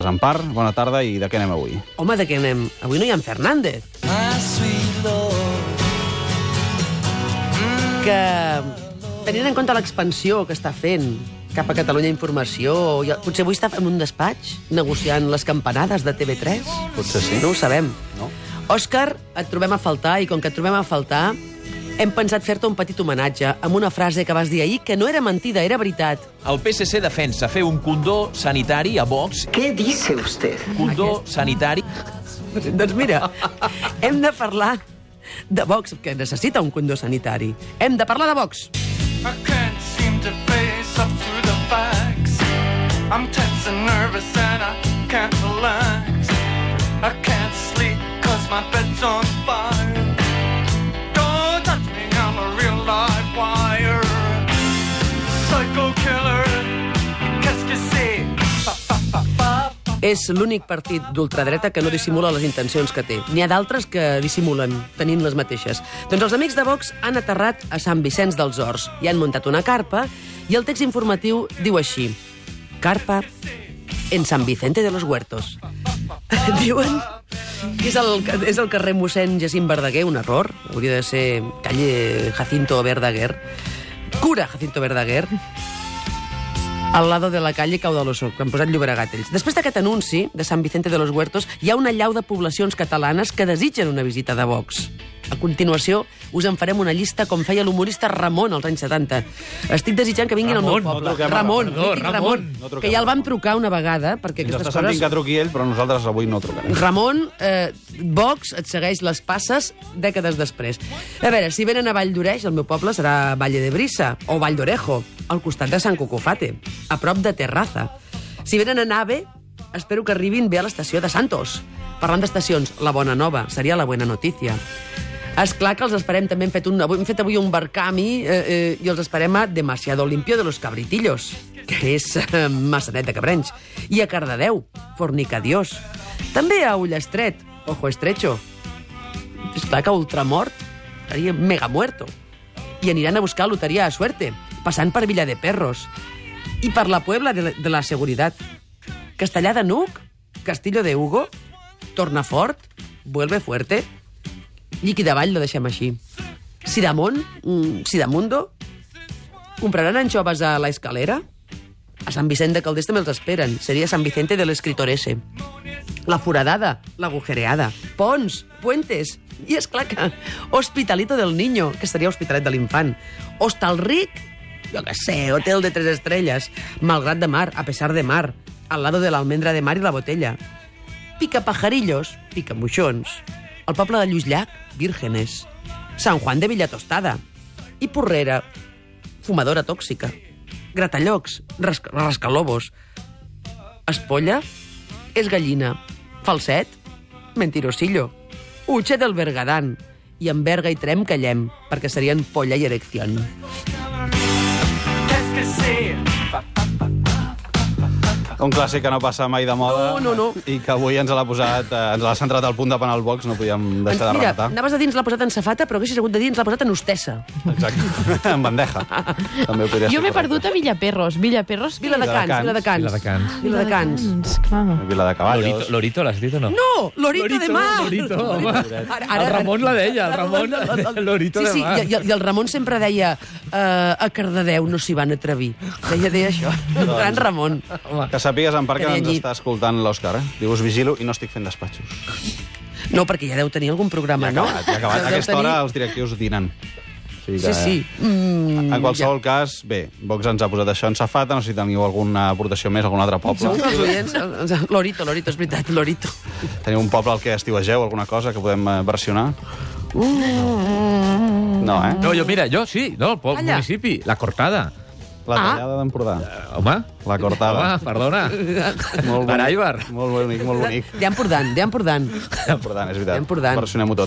Empar, bona tarda, i de què anem avui? Home, de què anem? Avui no hi ha en Fernández. Que, tenint en compte l'expansió que està fent cap a Catalunya Informació, potser avui està en un despatx negociant les campanades de TV3? Potser sí. No ho sabem. No. Òscar, et trobem a faltar, i com que et trobem a faltar, hem pensat fer-te un petit homenatge amb una frase que vas dir ahir que no era mentida, era veritat. El PSC defensa fer un condó sanitari a Vox. ¿Qué dice usted? Condó sanitari. Doncs mira, hem de parlar de Vox, que necessita un condó sanitari. Hem de parlar de Vox. I can't seem to face up to the facts. I'm tense and nervous and I can't relax. I can't sleep 'cause my bed's on fire. Don't touch me, I'm a real live wire. Psycho killer, qu'est-ce que c'est? És l'únic partit d'ultradreta que no dissimula les intencions que té. N'hi ha d'altres que dissimulen, tenint les mateixes. Doncs els amics de Vox han aterrat a Sant Vicenç dels Horts i han muntat una carpa, i el text informatiu diu així: Carpa en San Vicente de los Huertos. Diuen que és el carrer mossèn Jacint Verdaguer, un error. Hauria de ser calle Jacinto Verdaguer. Cura Jacinto Verdaguer. Al lado de la calle Caudaloso, que han posat Llobregat ells. Després d'aquest anunci de Sant Vicente de los Huertos, hi ha una allau de poblacions catalanes que desitgen una visita de Vox. A continuació, us en farem una llista com feia l'humorista Ramon als anys 70. Estic desitjant que vinguin al meu poble. Ramon, que ja el vam trucar una vegada, perquè Ja aquestes està sentint coses... que truqui ell, però nosaltres avui no trucarem. Ramon, Vox et segueix les passes dècades després. A veure, si venen a Vall d'Oreix, el meu poble serà Valle de Brisa, o Vall d'Orejo, al costat de Sant Cucufate, a prop de Terraza. Si venen a Nave, espero que arribin bé a l'estació de Santos. Parlant d'estacions, la Bona Nova, seria la buena notícia. És clar que els esperem, també hem fet avui un barcami i els esperem a Demasiado Limpio de los Cabritillos, que és Massanet de Cabrenys, i a Cardedeu, Fornicadiós. També a Ullestret, Ojo Estrecho. És clar que Ultramort seria mega muerto. I aniran a buscar loteria a Suerte, passant per Villadeperros, i per la Puebla de la Seguridad. Castellà de Nuc, Castillo de Hugo, Tornafort, Vuelve Fuerte... Lliqui de Vall lo deixem així. Sidamundo, compraran anxoves a la Escalera? A Sant Vicent de Calders també els esperen. Seria San Vicente del Escritor ese. La Foradada, la Agujereada, Ponts, Puentes, i és clar que Hospitalito del Niño, que seria Hospitalet de l'Infant. Hostalric, jo què sé, Hotel de 3 estrelles, Malgrat de Mar, A pesar de mar, al lado de l'Almendra de Mar i la Botella. Picapajarillos, Picamoixons, el poble de Lluís Llach, Vírgenes, Sant Juan de Villatostada, i Porrera, fumadora tòxica, Gratallocs, Rascalobos, Espolla, és gallina, Falset, mentirosillo, Uche del Bergadán, i en Berga i Trem callem, perquè serien Polla i Erección. Qu'est-ce que c'est? Un clàssic que no passa mai de moda. No. I que avui ens l'ha centrat al punt de penal Vox, no podíem deixar de Mira, rematar. anaves a dir ens l'ha posat en safata, però haguessis hagut de dir ens l'ha posat en hostessa. Exacte. En bandeja. També ho podria Jo ser m'he correcte. perdut a Villaperros. Villaperros... Viladecans. Clar. Vila de Cavallos. Lorito, l'has dit o no? No, Lorito de Mar. Lorito, home. El Ramon la deia, el Ramon, Lorito de Mar. Sí, i el Ramon sempre deia a Cardedeu no s'hi van atrevir. Deia això. Gran Ramon. Que sàpigues, en part, que Tenia ens llit. està escoltant l'Òscar, eh? Diu, us vigilo i no estic fent despatxos. No, perquè ja deu tenir algun programa, no? Ja ha acabat. A aquesta hora els directius dinen. O sigui que, Sí. En qualsevol cas, bé, Vox ens ha posat això en safata, no sé si teniu alguna aportació més, algun altre poble. Segur que els oients... Lorito, és veritat, Lorito. Teniu un poble al que estiuegeu, alguna cosa que podem versionar? No, eh? No, jo sí, no, el Calla. municipi, la Cortada. La tallada d'Empordà. Home, La Cortada. home, perdona. Molt Per Aibar. Molt bonic, molt bonic. D'Empordà. Empordà, és veritat. Empordà. Versionem-ho tot.